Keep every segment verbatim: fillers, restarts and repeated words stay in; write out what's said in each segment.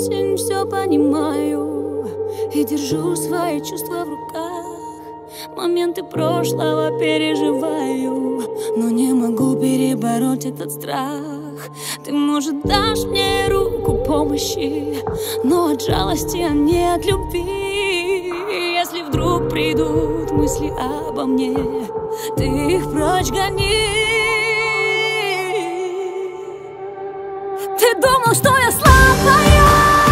осень все понимаю и держу свои чувства в руках. Моменты прошлого переживаю, но не могу перебороть этот страх. Ты, может, дашь мне руку помощи, но от жалости, а не от любви. Если вдруг придут мысли обо мне, ты их прочь гони. Ты думал, что я слабая,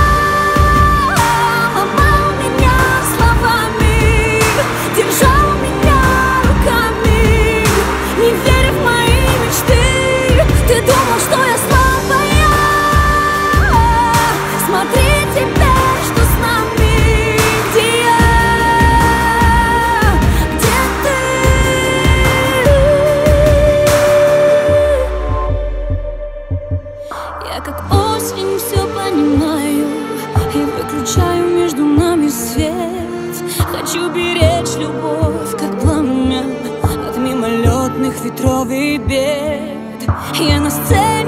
ломал меня словами, держал меня руками, не веря в мои мечты. Ты думал, что я слабая, смотри теперь, что с нами. Где я, где ты? Я как осень все понимаю и выключаю между нами свет. Хочу беречь любовь, как пламя, от мимолетных ветров и бед. Я на сцене